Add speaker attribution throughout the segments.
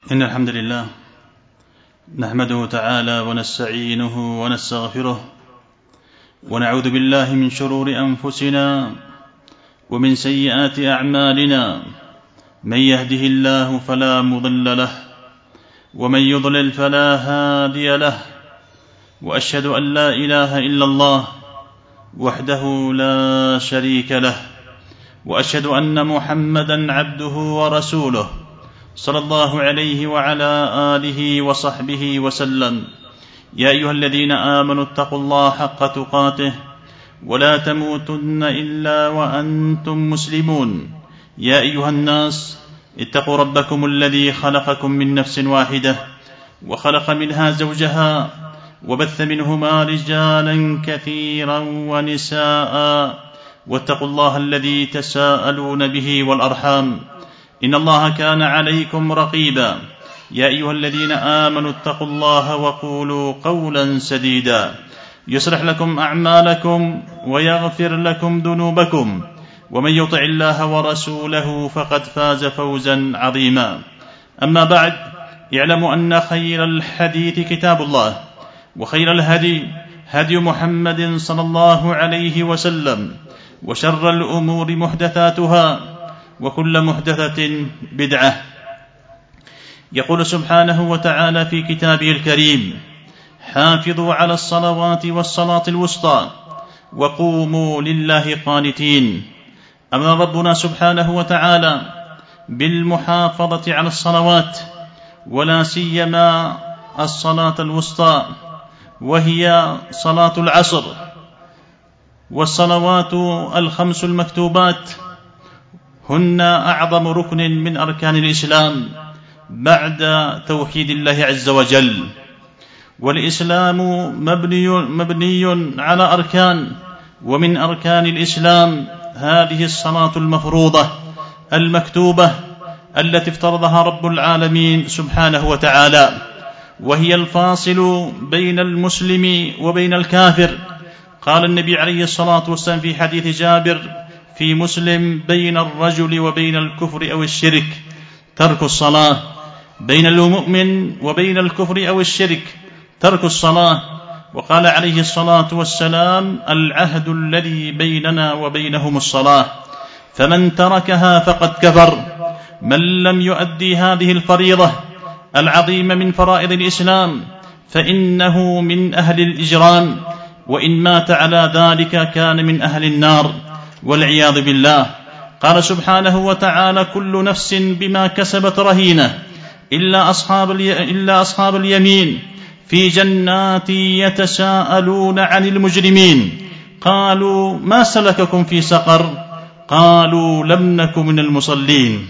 Speaker 1: إن الحمد لله نحمده تعالى ونستعينه ونستغفره ونعوذ بالله من شرور أنفسنا ومن سيئات أعمالنا. من يهده الله فلا مضل له ومن يضلل فلا هادي له، وأشهد أن لا إله إلا الله وحده لا شريك له، وأشهد أن محمدا عبده ورسوله صلى الله عليه وعلى آله وصحبه وسلم. يا أيها الذين آمنوا اتقوا الله حق تقاته ولا تموتن إلا وأنتم مسلمون. يا أيها الناس اتقوا ربكم الذي خلقكم من نفس واحدة وخلق منها زوجها وبث منهما رجالا كثيرا ونساء، واتقوا الله الذي تساءلون به والأرحام إن الله كان عليكم رقيبا. يا أيها الذين آمنوا اتقوا الله وقولوا قولا سديدا يصلح لكم أعمالكم ويغفر لكم ذنوبكم، ومن يطع الله ورسوله فقد فاز فوزا عظيما. أما بعد، اعلموا أن خير الحديث كتاب الله، وخير الهدي هدي محمد صلى الله عليه وسلم، وشر الأمور محدثاتها وكل محدثة بدعة. يقول سبحانه وتعالى في كتابه الكريم: حافظوا على الصلوات والصلاة الوسطى وقوموا لله قانتين. أمر ربنا سبحانه وتعالى بالمحافظة على الصلوات، ولا سيما الصلاة الوسطى وهي صلاة العصر، والصلوات الخمس المكتوبات هن أعظم ركن من أركان الإسلام بعد توحيد الله عز وجل. والإسلام مبني على أركان، ومن أركان الإسلام هذه الصلاة المفروضة المكتوبة التي افترضها رب العالمين سبحانه وتعالى، وهي الفاصل بين المسلم وبين الكافر. قال النبي عليه الصلاة والسلام في حديث جابر في مسلم: بين الرجل وبين الكفر أو الشرك ترك الصلاة. بين المؤمن وبين الكفر أو الشرك ترك الصلاة. وقال عليه الصلاة والسلام: العهد الذي بيننا وبينهم الصلاة، فمن تركها فقد كفر. من لم يؤدي هذه الفريضة العظيمة من فرائض الإسلام فإنه من أهل الإجرام، وإن مات على ذلك كان من أهل النار والعياذ بالله. قال سبحانه وتعالى: كل نفس بما كسبت رهينة إلا أصحاب اليمين في جنات يتساءلون عن المجرمين قالوا ما سلككم في سقر قالوا لم نك من المصلين.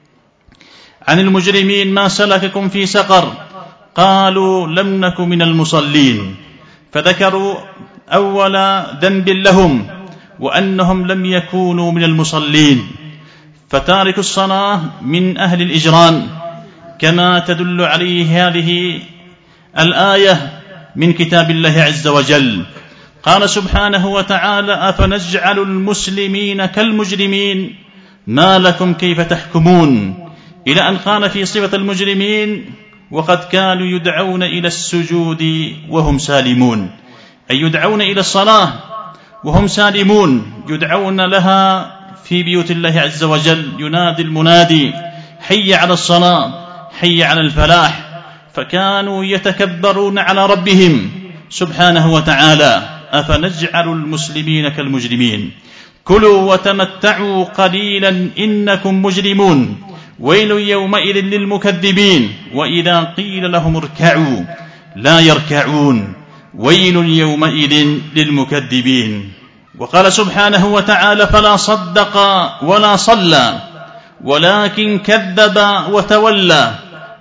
Speaker 1: عن المجرمين: ما سلككم في سقر قالوا لم نك من المصلين. فذكروا أول ذنب لهم وأنهم لم يكونوا من المصلين. فتارك الصلاة من أهل الإجرام، كما تدل عليه هذه الآية من كتاب الله عز وجل. قال سبحانه وتعالى: أفنجعل المسلمين كالمجرمين ما لكم كيف تحكمون، إلى أن قال في صفة المجرمين: وقد كانوا يدعون إلى السجود وهم سالمون، أي يدعون إلى الصلاة وهم سالمون، يدعون لها في بيوت الله عز وجل. ينادي المنادي: حي على الصلاة، حي على الفلاح. فكانوا يتكبرون على ربهم سبحانه وتعالى: أفنجعل المسلمين كالمجرمين، كلوا وتمتعوا قليلا إنكم مجرمون، ويل يومئذ للمكذبين، وإذا قيل لهم اركعوا لا يركعون، ويل يومئذ للمكذبين. وقال سبحانه وتعالى: فلا صدق ولا صلى ولكن كذب وتولى.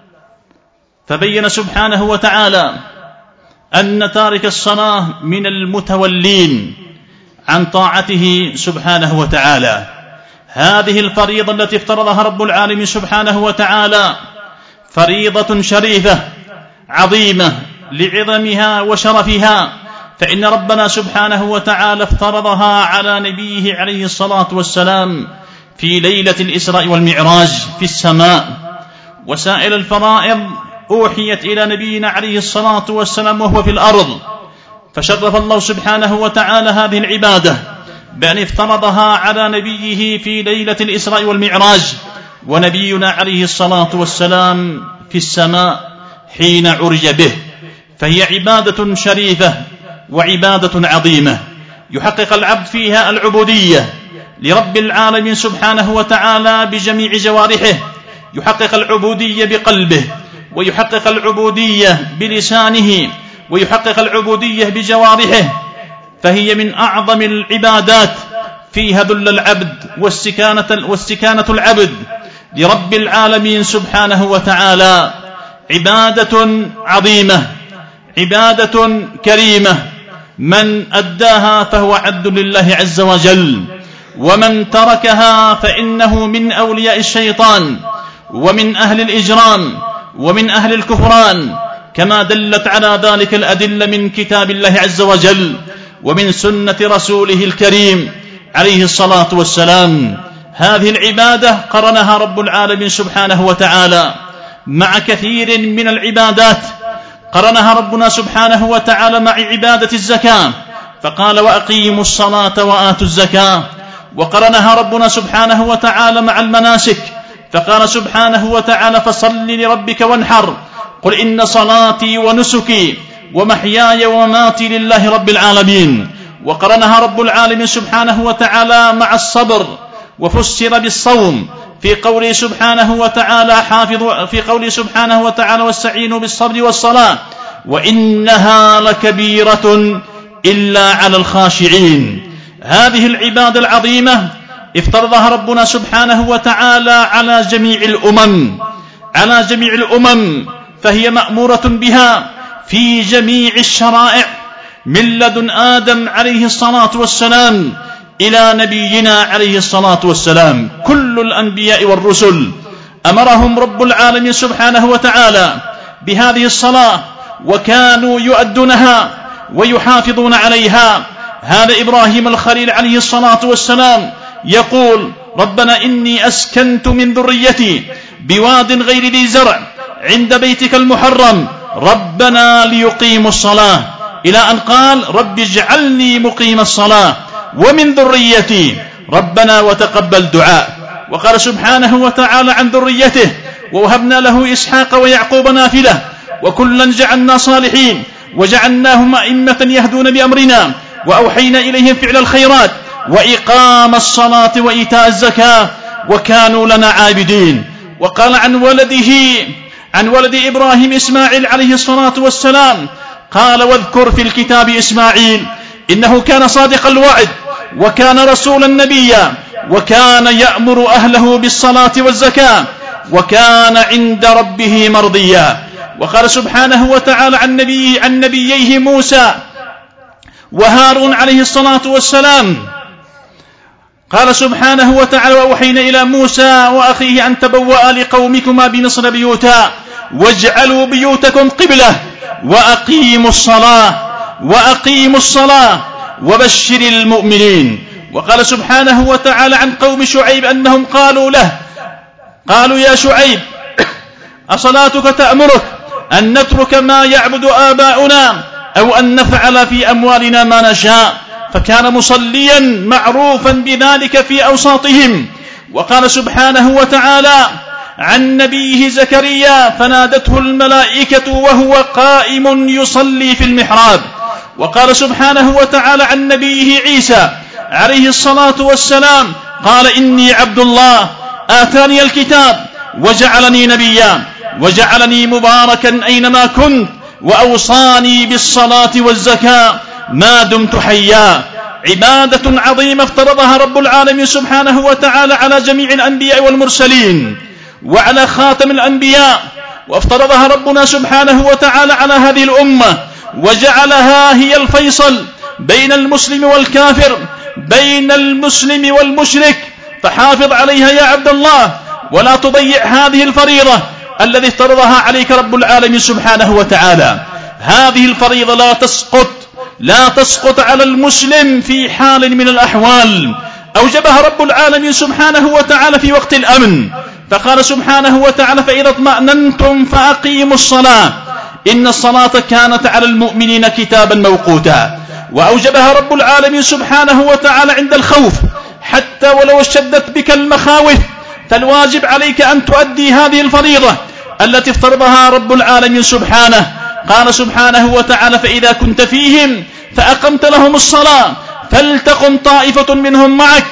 Speaker 1: فبين سبحانه وتعالى أن تارك الصلاة من المتولين عن طاعته سبحانه وتعالى. هذه الفريضة التي افترضها رب العالمين سبحانه وتعالى فريضة شريفة عظيمة لعظمها وشرفها، فإن ربنا سبحانه وتعالى افترضها على نبيه عليه الصلاة والسلام في ليلة الإسراء والمعراج في السماء، وسائر الفرائض أوحيت إلى نبينا عليه الصلاة والسلام وهو في الأرض، فشرف الله سبحانه وتعالى هذه العبادة بأن افترضها على نبيه في ليلة الإسراء والمعراج، ونبينا عليه الصلاة والسلام في السماء حين عرج به، فهي عبادة شريفة وعبادة عظيمة يحقق العبد فيها العبودية لرب العالمين سبحانه وتعالى بجميع جوارحه، يحقق العبودية بقلبه، ويحقق العبودية بلسانه، ويحقق العبودية بجوارحه، فهي من أعظم العبادات فيها ذل العبد واستكانة العبد لرب العالمين سبحانه وتعالى. عبادة عظيمة، عبادة كريمة، من أداها فهو عبد لله عز وجل، ومن تركها فإنه من أولياء الشيطان ومن أهل الإجرام ومن أهل الكفران، كما دلت على ذلك الأدلة من كتاب الله عز وجل ومن سنة رسوله الكريم عليه الصلاة والسلام. هذه العبادة قرنها رب العالمين سبحانه وتعالى مع كثير من العبادات، قرنها ربنا سبحانه وتعالى مع عبادة الزكاة فقال وأقيموا الصلاة وآتوا الزكاة، وقرنها ربنا سبحانه وتعالى مع المناسك فقال سبحانه وتعالى فصل لربك وانحر، قل إن صلاتي ونسكي ومحياي ومماتي لله رب العالمين. وقرنها رب العالمين سبحانه وتعالى مع الصبر وفسر بالصوم في قوله سبحانه وتعالى واستعينوا بالصبر والصلاة وإنها لكبيرة إلا على الخاشعين. هذه العبادة العظيمة افترضها ربنا سبحانه وتعالى على جميع الأمم، فهي مأمورة بها في جميع الشرائع من لدن آدم عليه الصلاة والسلام إلى نبينا عليه الصلاة والسلام. كل الأنبياء والرسل أمرهم رب العالمين سبحانه وتعالى بهذه الصلاة، وكانوا يؤدونها ويحافظون عليها. هذا إبراهيم الخليل عليه الصلاة والسلام يقول ربنا إني أسكنت من ذريتي بواد غير ذي زرع عند بيتك المحرم ربنا ليقيموا الصلاة، إلى أن قال رب اجعلني مقيم الصلاة ومن ذريتي ربنا وتقبل دعاء. وقال سبحانه وتعالى عن ذريته ووهبنا له إسحاق ويعقوب نافلة وكلا جعلنا صالحين وجعلناهم أئمة يهدون بأمرنا وأوحينا إليهم فعل الخيرات وإقام الصلاة وإيتاء الزكاة وكانوا لنا عابدين. وقال عن ولد إبراهيم إسماعيل عليه الصلاة والسلام قال واذكر في الكتاب إسماعيل إنه كان صادق الوعد وكان رسولا نبيا وكان يأمر أهله بالصلاة والزكاة وكان عند ربه مرضيا. وقال سبحانه وتعالى عن نبييه موسى وهارون عليه الصلاة والسلام قال سبحانه وتعالى وأوحينا إلى موسى وأخيه أن تبوأ لقومكما بمصر بيوتا واجعلوا بيوتكم قبلة وأقيموا الصلاة وبشر المؤمنين. وقال سبحانه وتعالى عن قوم شعيب أنهم قالوا يا شعيب أصلاتك تأمرك أن نترك ما يعبد آباؤنا أو أن نفعل في أموالنا ما نشاء، فكان مصليا معروفا بذلك في أوساطهم. وقال سبحانه وتعالى عن نبيه زكريا فنادته الملائكة وهو قائم يصلي في المحراب. وقال سبحانه وتعالى عن نبيه عيسى عليه الصلاة والسلام قال إني عبد الله آتاني الكتاب وجعلني نبيا وجعلني مباركا أينما كنت وأوصاني بالصلاة والزكاة ما دمت حيا. عبادة عظيمة افترضها رب العالمين سبحانه وتعالى على جميع الأنبياء والمرسلين وعلى خاتم الأنبياء، وافترضها ربنا سبحانه وتعالى على هذه الأمة وجعلها هي الفيصل بين المسلم والكافر، بين المسلم والمشرك، فحافظ عليها يا عبد الله ولا تضيع هذه الفريضة الذي افترضها عليك رب العالمين سبحانه وتعالى. هذه الفريضة لا تسقط على المسلم في حال من الأحوال. أوجبها رب العالمين سبحانه وتعالى في وقت الأمن، فقال سبحانه وتعالى: فإذا اطمأننتم فأقيموا الصلاة إن الصلاة كانت على المؤمنين كتابا موقوتا. وأوجبها رب العالمين سبحانه وتعالى عند الخوف، حتى ولو اشتدت بك المخاوف فالواجب عليك أن تؤدي هذه الفريضة التي افترضها رب العالمين سبحانه. قال سبحانه وتعالى: فإذا كنت فيهم فأقمت لهم الصلاة فلتقم طائفة منهم معك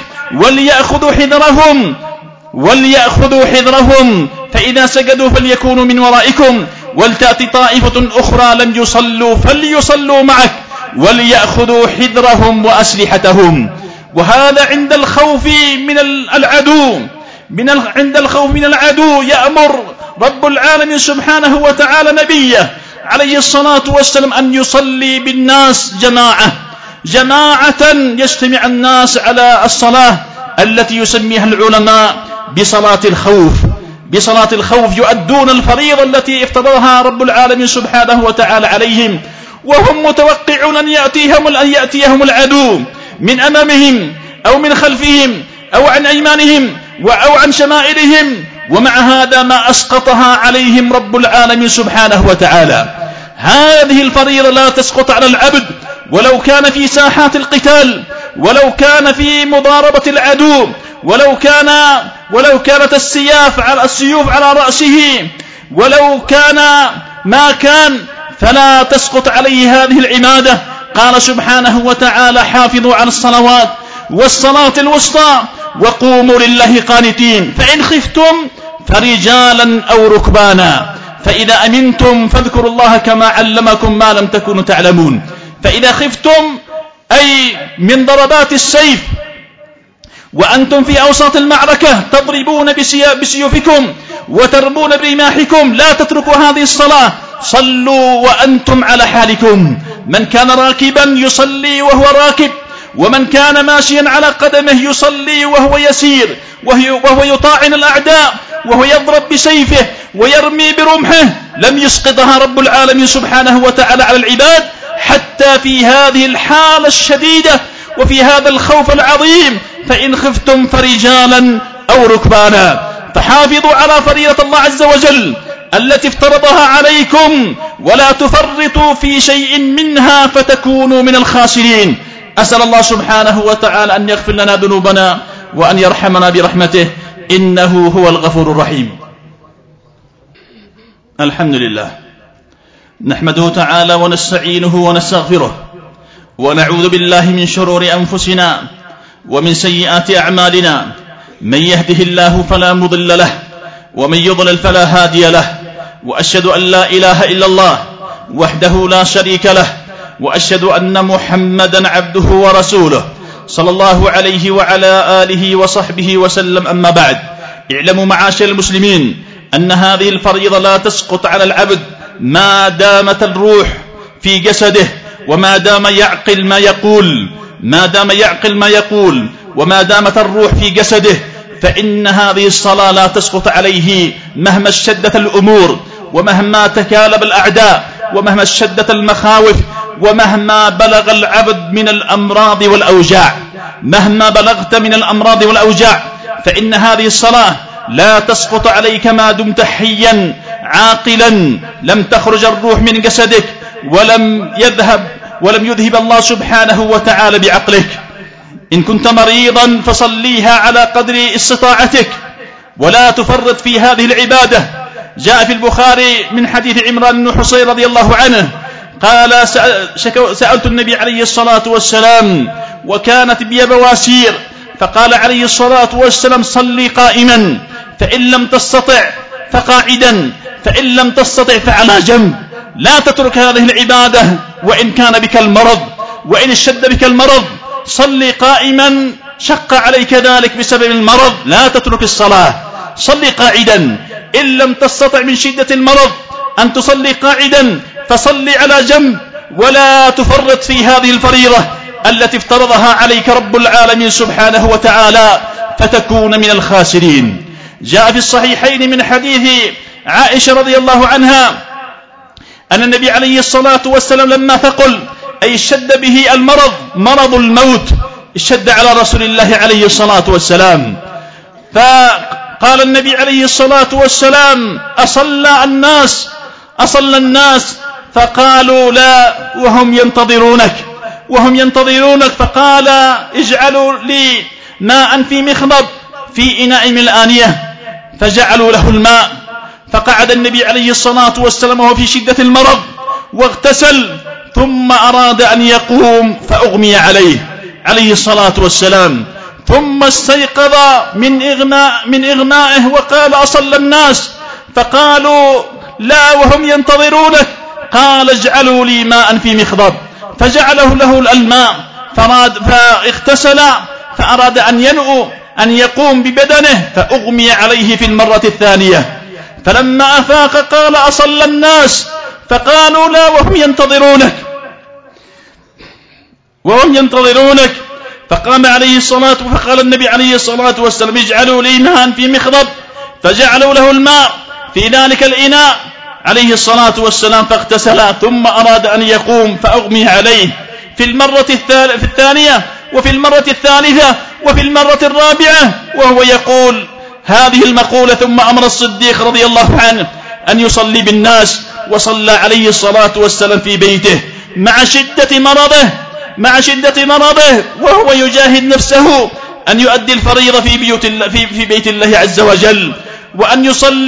Speaker 1: وليأخذوا حذرهم فإذا سجدوا فليكونوا من ورائكم ولتأتي طائفة أخرى لم يصلوا فليصلوا معك وليأخذوا حذرهم وأسلحتهم. وهذا عند الخوف من العدو. عند الخوف من العدو يأمر رب العالمين سبحانه وتعالى نبيه عليه الصلاة والسلام أن يصلي بالناس جماعة يجتمع الناس على الصلاة التي يسميها العلماء بصلاة الخوف يؤدون الفريضة التي افترضها رب العالمين سبحانه وتعالى عليهم، وهم متوقعون أن يأتيهم العدو من أمامهم أو من خلفهم أو عن أيمانهم أو عن شمائلهم، ومع هذا ما أسقطها عليهم رب العالمين سبحانه وتعالى. هذه الفريضة لا تسقط على العبد ولو كان في ساحات القتال، ولو كان في مضاربة العدو، ولو كانت السيوف على رأسه، ولو كان ما كان، فلا تسقط عليه هذه العبادة. قال سبحانه وتعالى: حافظوا على الصلوات والصلاة الوسطى وقوموا لله قانتين فإن خفتم فرجالا أو ركبانا فإذا أمنتم فاذكروا الله كما علمكم ما لم تكونوا تعلمون. فإذا خفتم أي من ضربات السيف وأنتم في أوساط المعركة تضربون بسيوفكم وترمون برماحكم لا تتركوا هذه الصلاة، صلوا وأنتم على حالكم. من كان راكبا يصلي وهو راكب، ومن كان ماشيا على قدمه يصلي وهو يسير، وهو يطاعن الأعداء، وهو يضرب بسيفه ويرمي برمحه. لم يسقطها رب العالمين سبحانه وتعالى على العباد حتى في هذه الحالة الشديدة وفي هذا الخوف العظيم: فإن خفتم فرجالا أو ركبانا. فحافظوا على فريضة الله عز وجل التي افترضها عليكم ولا تفرطوا في شيء منها فتكونوا من الخاسرين. أسأل الله سبحانه وتعالى أن يغفر لنا ذنوبنا وأن يرحمنا برحمته إنه هو الغفور الرحيم. الحمد لله، نحمده تعالى ونستعينه ونستغفره ونعوذ بالله من شرور أنفسنا ومن سيئات أعمالنا. من يهده الله فلا مضل له ومن يضلل فلا هادي له، وأشهد أن لا إله إلا الله وحده لا شريك له، وأشهد أن محمدا عبده ورسوله صلى الله عليه وعلى آله وصحبه وسلم. أما بعد، اعلموا معاشر المسلمين أن هذه الفريضة لا تسقط على العبد ما دامت الروح في جسده، وما دام يعقل ما يقول وما دامت الروح في جسده، فإن هذه الصلاة لا تسقط عليه مهما اشتدت الأمور، ومهما تكالب الأعداء، ومهما اشتدت المخاوف، ومهما بلغ العبد من الأمراض والأوجاع. مهما بلغت من الأمراض والأوجاع فإن هذه الصلاة لا تسقط عليك ما دمت حيا عاقلا. لم تخرج الروح من جسدك ولم يذهب الله سبحانه وتعالى بعقلك. إن كنت مريضا فصليها على قدر استطاعتك ولا تفرط في هذه العبادة. جاء في البخاري من حديث عمران بن حصين رضي الله عنه قال: سألت النبي عليه الصلاة والسلام وكانت بي بواسير، فقال عليه الصلاة والسلام: صلي قائما، فإن لم تستطع فقاعدا، فإن لم تستطع فعلى جنب. لا تترك هذه العبادة وإن كان بك المرض، وإن اشتد بك المرض صلي قائما. شق عليك ذلك بسبب المرض، لا تترك الصلاة، صلي قاعدا. إن لم تستطع من شدة المرض أن تصلي قاعدا فصلي على جنب، ولا تفرط في هذه الفريضة التي افترضها عليك رب العالمين سبحانه وتعالى فتكون من الخاسرين. جاء في الصحيحين من حديث عائشة رضي الله عنها أن النبي عليه الصلاة والسلام لما ثقل أي اشتد به المرض، مرض الموت، اشتد على رسول الله عليه الصلاة والسلام، قال النبي عليه الصلاة والسلام: أصلى الناس؟ فقالوا: لا، وهم ينتظرونك. فقال: اجعلوا لي ماء في مخضب في إناء من الآنية. فجعلوا له الماء، فقعد النبي عليه الصلاة والسلام وهو في شدة المرض واغتسل، ثم أراد أن يقوم فأغمي عليه الصلاة والسلام، ثم استيقظ من إغمائه وقال: أصلى الناس؟ فقالوا: لا، وهم ينتظرونك. قال: اجعلوا لي ماء في مخضب. فجعله له الماء، فاغتسل، فأراد أن يقوم ببدنه، فأغمي عليه في المرة الثانية. فلما أفاق قال: أصلى الناس؟ فقالوا: لا، وهم ينتظرونك. فقام فقال النبي عليه الصلاة والسلام: اجعلوا لي ماء في مخضب. فجعلوا له الماء في ذلك الإناء عليه الصلاة والسلام، فاغتسل، ثم أراد أن يقوم فأغمي عليه في المرة الثانية، وفي المرة الثالثة، وفي المرة الرابعة، وهو يقول هذه المقولة. ثم أمر الصديق رضي الله عنه أن يصلي بالناس، وصلى عليه الصلاة والسلام في بيته مع شدة مرضه، وهو يجاهد نفسه أن يؤدي الفريضة في بيت الله عز وجل، وأن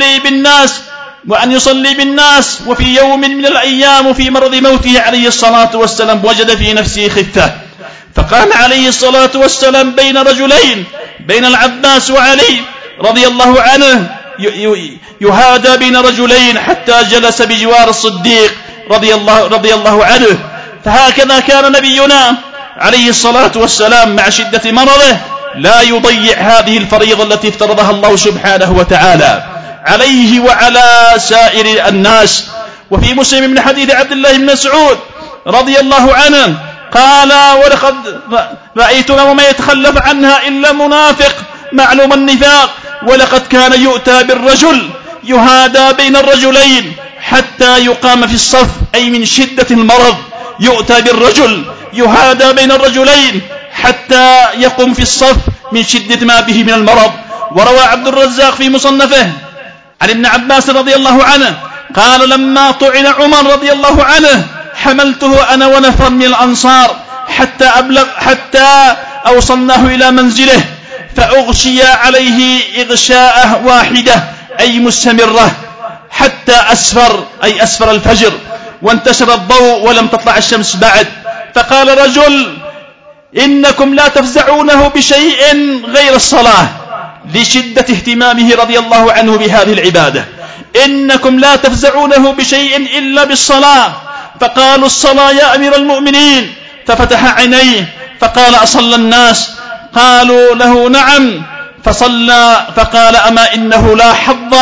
Speaker 1: يصلي بالناس. وفي يوم من الأيام وفي مرض موته عليه الصلاة والسلام وجد في نفسه خفة، فقام عليه الصلاة والسلام بين رجلين، بين العباس وعلي رضي الله عنه، يهادى بين رجلين حتى جلس بجوار الصديق رضي الله عنه. فهكذا كان نبينا عليه الصلاة والسلام مع شدة مرضه لا يضيع هذه الفريضة التي افترضها الله سبحانه وتعالى عليه وعلى سائر الناس. وفي مسلم من حديث عبد الله بن مسعود رضي الله عنه قال: ولقد رأيتنا وما يتخلف عنها إلا منافق معلوم النفاق، ولقد كان يؤتى بالرجل يهادى بين الرجلين حتى يقام في الصف، أي من شدة المرض يؤتى بالرجل يهادى بين الرجلين حتى يقوم في الصف من شدة ما به من المرض. وروى عبد الرزاق في مصنفه عن ابن عباس رضي الله عنه قال: لما طعن عمر رضي الله عنه حملته أنا ونفر من الأنصار حتى أوصلناه إلى منزله، فأغشي عليه إغشاء واحدة أي مستمرة حتى أسفر، أي أسفر الفجر، وانتشر الضوء ولم تطلع الشمس بعد. فقال رجل: إنكم لا تفزعونه بشيء غير الصلاة، لشدة اهتمامه رضي الله عنه بهذه العبادة. إنكم لا تفزعونه بشيء إلا بالصلاة. فقالوا: الصلاة يا أمير المؤمنين. ففتح عينيه فقال: أصلى الناس؟ قالوا له: نعم. فصلى. فقال: أما إنه لا حظ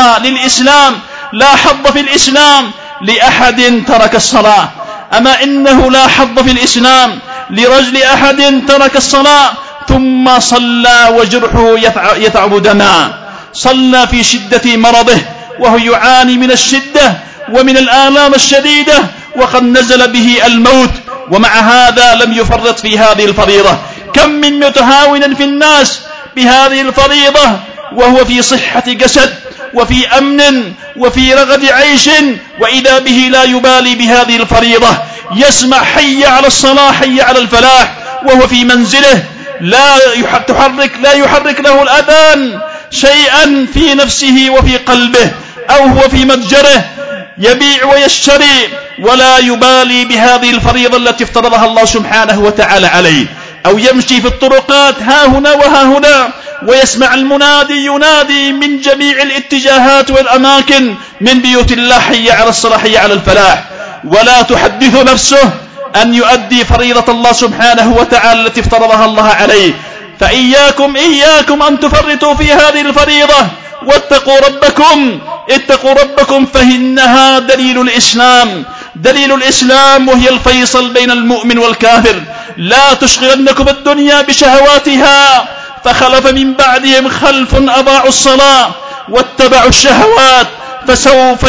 Speaker 1: في الإسلام لأحد ترك الصلاة. أما إنه لا حظ في الإسلام لرجل أحد ترك الصلاة ثم صلى وجرحه يتعب دما. صلى في شدة مرضه وهو يعاني من الشدة ومن الآلام الشديدة، وقد نزل به الموت، ومع هذا لم يفرط في هذه الفريضة. كم من متهاون في الناس بهذه الفريضة وهو في صحة جسد وفي أمن وفي رغد عيش، وإذا به لا يبالي بهذه الفريضة، يسمع حي على الصلاة حي على الفلاح وهو في منزله، لا يحرك له الأذان شيئا في نفسه وفي قلبه، أو هو في متجره يبيع ويشتري، ولا يبالي بهذه الفريضة التي افترضها الله سبحانه وتعالى عليه، أو يمشي في الطرقات ها هنا وها هنا ويسمع المنادي ينادي من جميع الاتجاهات والأماكن من بيوت الله حي على الصلاة حي على الفلاح، ولا تحدث نفسه أن يؤدي فريضة الله سبحانه وتعالى التي افترضها الله عليه. فإياكم أن تفرطوا في هذه الفريضة، واتقوا ربكم فإنها دليل الإسلام وهي الفيصل بين المؤمن والكافر. لا تشغلنكم الدنيا بشهواتها، فخلف من بعدهم خلف أضاعوا الصلاة واتبعوا الشهوات فسوف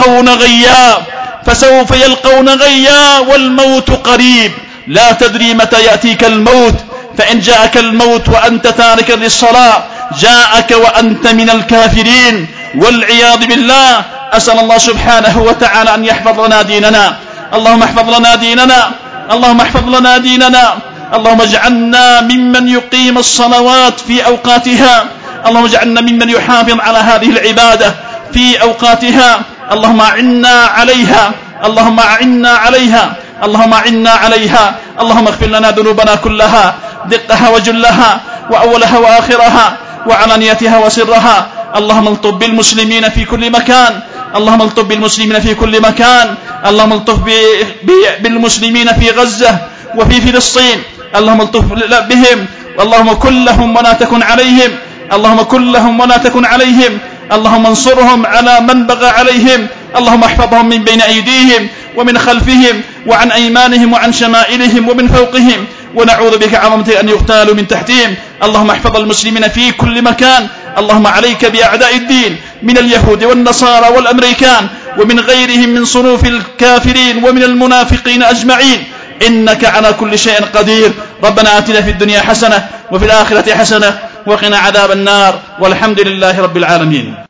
Speaker 1: يلقون غيا والموت قريب. لا تدري متى يأتيك الموت، فإن جاءك الموت وأنت تارك للصلاة جاءك وأنت من الكافرين والعياذ بالله. أسأل الله سبحانه وتعالى أن يحفظ لنا ديننا. اللهم احفظ لنا ديننا، اللهم احفظ لنا ديننا. اللهم اجعلنا ممن يقيم الصلوات في أوقاتها، اللهم اجعلنا ممن يحافظ على هذه العبادة في أوقاتها. اللهم أعنا عليها، اللهم أعنا عليها، اللهم أعنا عليها. اللهم اغفر لنا ذنوبنا كلها، دقها وجلها وأولها وآخرها وعلانيتها وسرها. اللهم الطف بالمسلمين في كل مكان، اللهم الطف بالمسلمين في كل مكان. اللهم الطف بالمسلمين في غزة وفي فلسطين، اللهم الطف بهم، اللهم كن لهم ولا تكن عليهم، اللهم كن لهم ولا تكن عليهم. اللهم انصرهم على من بغى عليهم. اللهم احفظهم من بين أيديهم ومن خلفهم وعن أيمانهم وعن شمائلهم ومن فوقهم، ونعوذ بك عظمة أن يغتالوا من تحتهم. اللهم احفظ المسلمين في كل مكان. اللهم عليك بأعداء الدين من اليهود والنصارى والأمريكان ومن غيرهم من صنوف الكافرين ومن المنافقين أجمعين، إنك على كل شيء قدير. ربنا آتنا في الدنيا حسنة وفي الآخرة حسنة وقنا عذاب النار، والحمد لله رب العالمين.